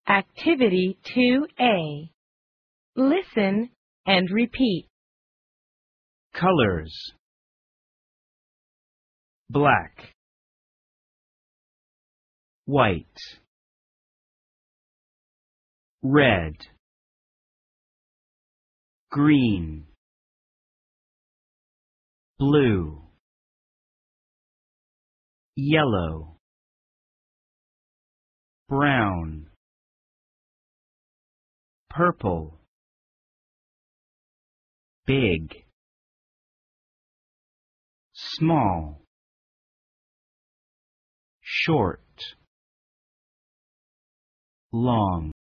Activity 2A. Listen and repeat. Colors: black, white, red, green, blue, yellow, brown, purple, big, small, short, long.